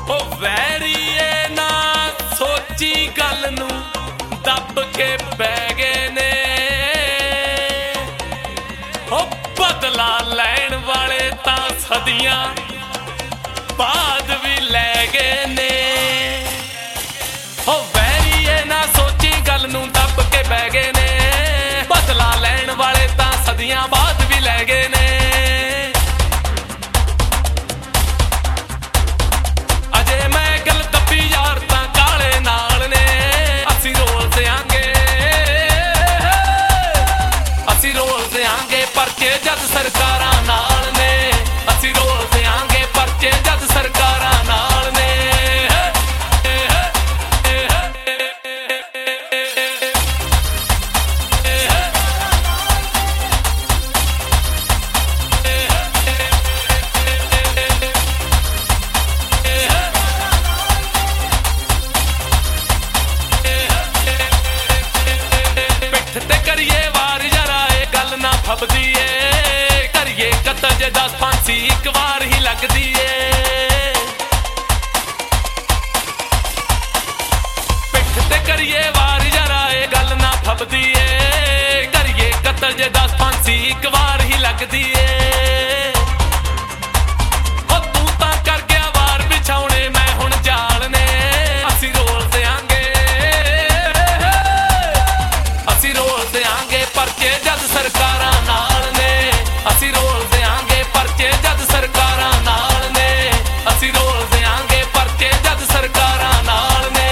ओ वैरीए ना सोची गल नू दब के पै गए ने। ओ बदला लैण वाले तां सदियां बाद भी लै गए ने। ओ वैरीए ना सोची गल नू दब के पै गए ने। बदला लैण वाले तां सदियां बाद भी लै गए ने। परचे जद सरकारां नाल ने, असीं रोल देंगे परचे जद सरकारां नाल ने। पिठ ते करिए वार जरा ये गल ना फबदी है। करिए कतल जे 10 फांसी एक बार ही लगदी है। पिठ ते करिए वार जरा ये गल ना फबदी है। करिए कतल जे 10 फांसी एक बार ही लगदी है। ओ तू तां कर गया वार बिछाउणे मैं हुण जाल ने। असीं रोल देंगे, असीं रोल देंगे परचे जद सरकारां नाल ने। असीं रोल देंगे परचे जद सरकारां नाल ने। असीं रोल देंगे परचे जद सरकारां नाल ने।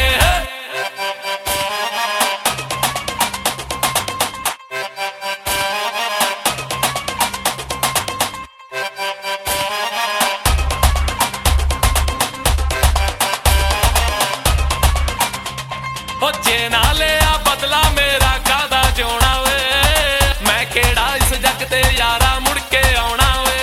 ओ जे ना लिया बदला मेरा कादा जोना वे। मैं केड़ा इस जग ते यारा मुड़ के आउणा वे।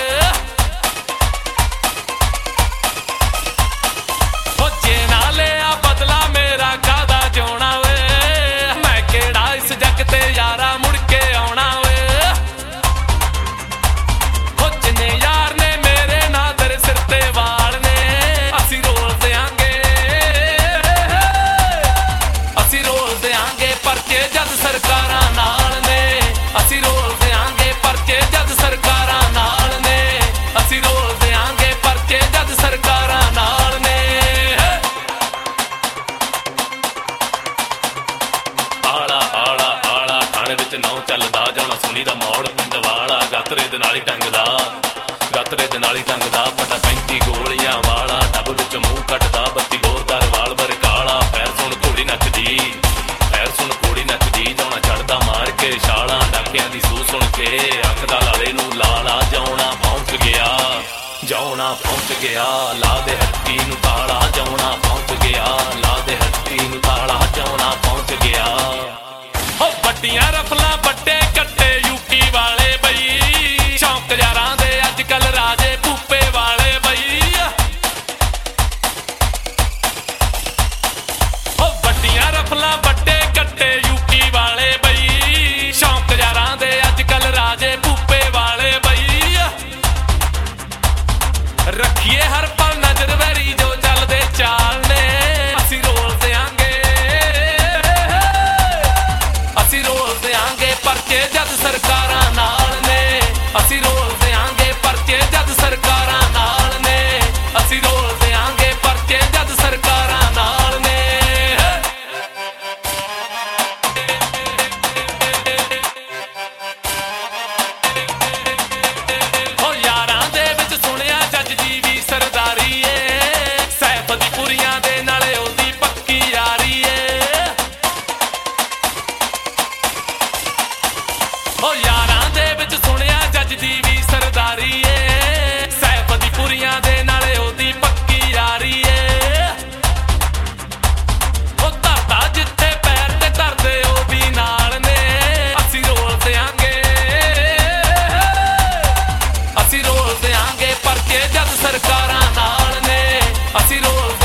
ओ जे ना लिया बदला मेरा कादा जोना वे। मैं केड़ा इस जग ते यारा मुड़ के आउणा वे। ओ जिन्ने यार ने मेरे नादर सिर ते वाल ने। असीं रोल देंगे, असीं रोल देंगे परचे जद सरकारां नाल ने। असीं रोल देंगे परचे जद सरकारां नाल ने। असीं रोल देंगे परचे जद सरकारां नाल ने। आला आला आला थाणे विच नौ चलदा जाना सुनी दा मौड़ पिंड वाला। गातरे दे नाल ही टंगदा, गातरे दे नाल ही टंगदा पता 35 गोलियां वाला। डब विच मूंह कटदा 32 गोरदार वाल वर काला। पैर सुन घोड़ी नचदी, पैर सुन घोड़ी नचदी जाना चढ़दा मार के छालां। डाकियां दी सू सुन के अख दा लाले नू लाला। जाउणा पहुंच गया, जाउणा पहुंच गया ला दे हट्टी नू ताला। जाउणा पहुंच गया ला दे हट्टी नू ताला। जाउणा पहुंच गया। ओ बड्डियां रफलां बड्डे कट्टे यूपी वाले बई। शौक यारां दे अज कल राजे भूपे वाले बई। ओ बड्डियां रफलां बड्डे कट्टे यूपी वाले बई। शौक यारां दे अज कल राजे भूपे वाले बई। रखिए हर पल नजर वैरी जो चलदे चाल ने। असीं रोल देंगे, असीं रोल देंगे परचे जद सरकारां नाल ने। असीं रोल देंगे परचे जद सरकारां नाल ने। असीं रोल देंगे परचे जद सरकारां नाल ने। ओ यारां दे विच सुणिया जज दी भी सरदारी ए। सैफ दी पुरियां दे नाले ओदी पक्की यारी ए। ओ यारां दे विच सुणिया जज दी भी सरदारी ए। सैफ दी पुरियां दे नाले ओदी पक्की यारी ए। ओ धरता जिथे पैर ते धरदे ओ भी नाल ने। असीं रोल देंगे, असीं रोल देंगे परचे जद सरकारां नाल ने। असीं रोल